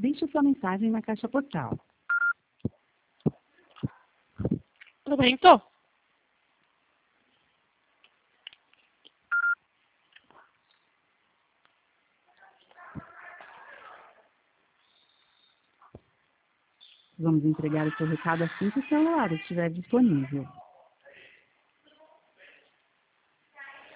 Deixe sua mensagem na caixa postal. Tudo bem, tô? Vamos entregar o seu recado assim que o celular estiver disponível.